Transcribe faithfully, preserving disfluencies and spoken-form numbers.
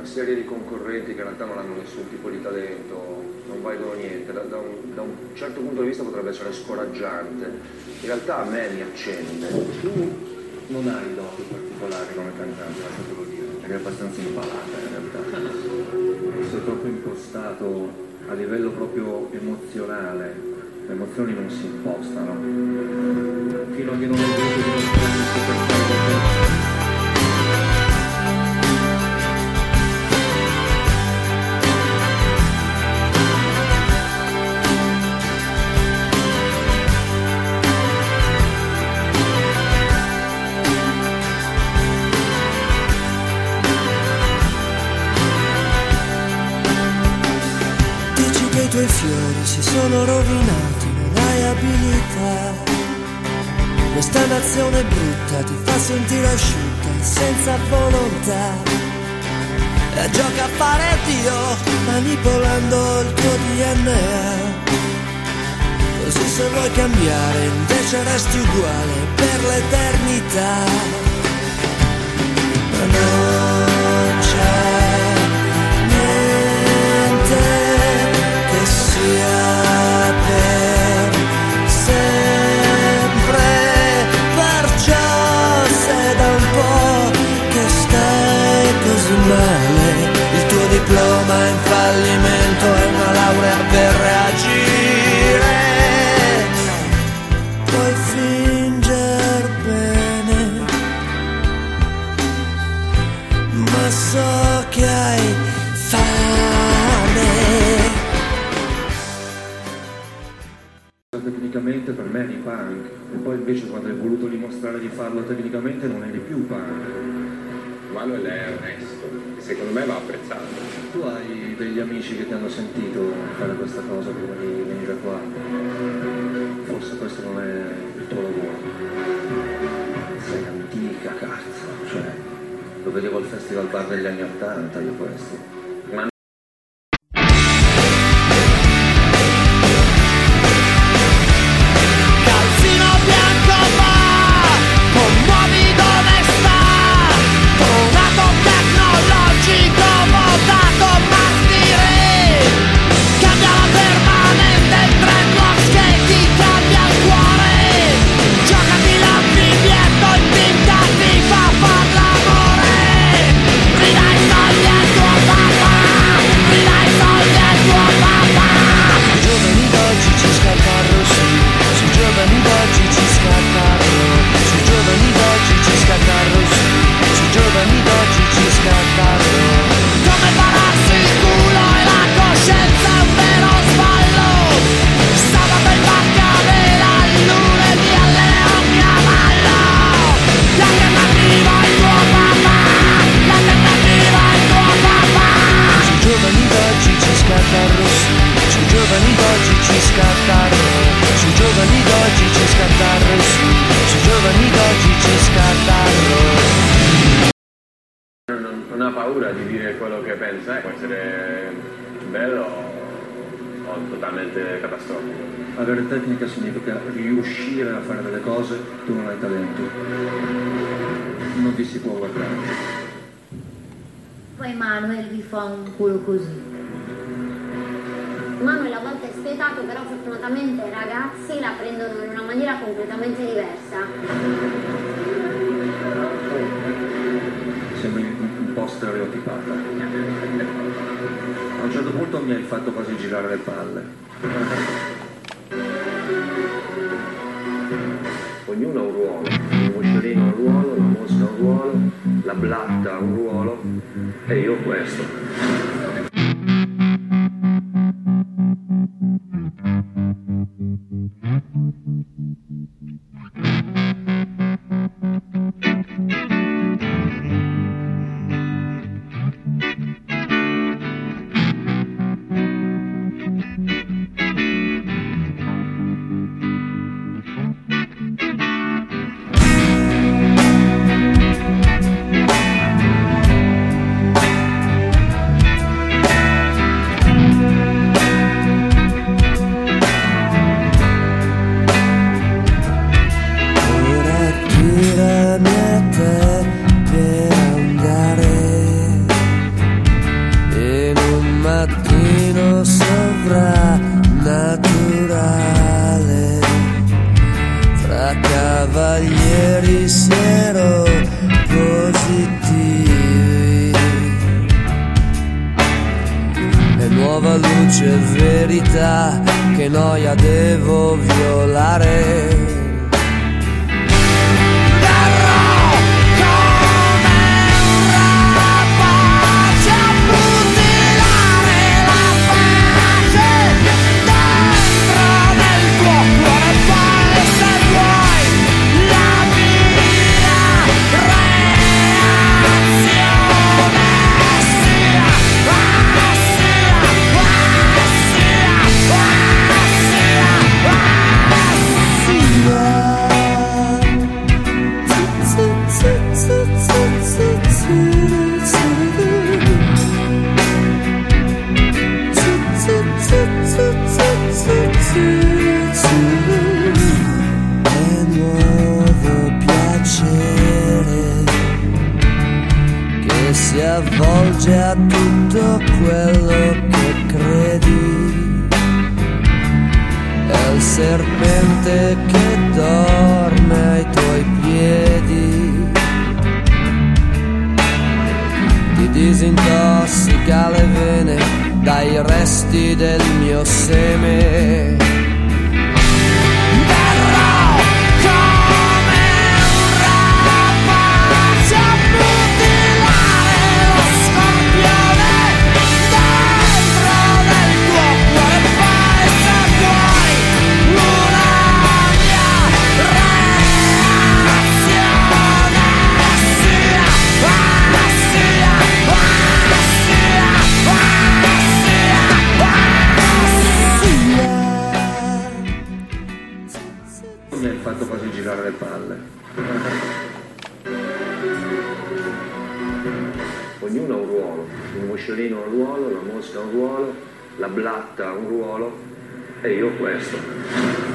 serie di concorrenti che in realtà non hanno nessun tipo di talento, non valgono niente, da, da, un, da un certo punto di vista potrebbe essere scoraggiante, in realtà a me mi accende. Tu non hai doti particolari come cantante, lasciatelo dire, eri abbastanza impalata in realtà, sei troppo impostato a livello proprio emozionale, le emozioni non si impostano, fino a che non hai voluto dimostrare il super talento. I tuoi fiori si sono rovinati, non hai abilità. Questa nazione brutta ti fa sentire asciutta, senza volontà. E gioca a fare Dio, manipolando il tuo D N A. Così se vuoi cambiare, invece resti uguale per l'eternità. Ma non c'è sia per sempre, perciò se da un po' che stai così male, il tuo diploma è in fallimento e una laurea per reagire, puoi finger bene, ma so che hai fame. Tecnicamente per me eri punk e poi invece quando hai voluto dimostrare di farlo tecnicamente non eri più punk. Manuel è onesto e secondo me va apprezzato. Tu hai degli amici che ti hanno sentito fare questa cosa prima di venire qua, forse questo non è il tuo lavoro, sei antica cazzo, cioè lo vedevo al Festival Bar degli anni ottanta io questo. Non ha paura di dire quello che pensa, eh. Può essere bello o totalmente catastrofico. Avere tecnica significa riuscire a fare delle cose, tu non hai talento, non ti si può guardare. Poi Manuel vi fa un culo così. Manuel a volte è spietato, però fortunatamente i ragazzi la prendono in una maniera completamente diversa. Sembri un po' stereotipata. A un certo punto mi hai fatto quasi girare le palle. Ognuno ha un ruolo, il moscerino ha un ruolo, la mosca ha un ruolo, la blatta ha un ruolo e io ho questo. cavalieri siero positivi e nuova luce e verità, che noia devo violare. Si avvolge a tutto quello che credi, è il serpente che dorme ai tuoi piedi, ti disintossica le vene dai resti del mio seme. Mi hai fatto quasi girare le palle. Ognuno ha un ruolo, il moscerino ha un ruolo, la mosca ha un ruolo, la blatta ha un ruolo e io ho questo.